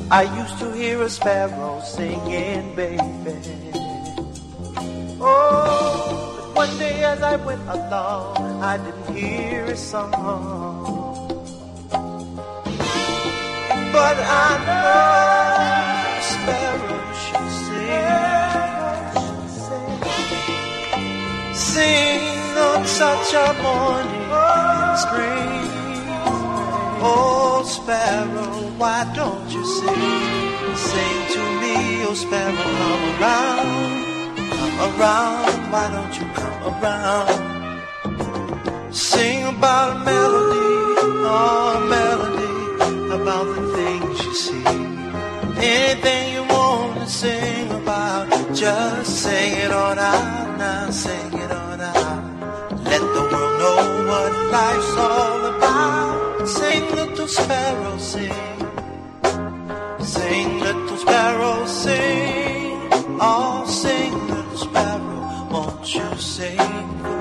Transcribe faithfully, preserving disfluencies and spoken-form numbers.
I used to hear a sparrow singing, baby. Oh, but one day as I went along, I didn't hear a song. But I know a sparrow should sing, sing on such a morning in spring. Oh, sparrow, why don't you sing? Sing to me, oh sparrow, come around, come around, why don't you come around? Sing about a melody, oh, a melody, about the things you see. Anything you want to sing about, just sing it on out now, sing it on out. Let the world know what life's all about. Sing, little sparrow, sing. Sing, little sparrow, sing. Oh, sing, little sparrow, won't you sing?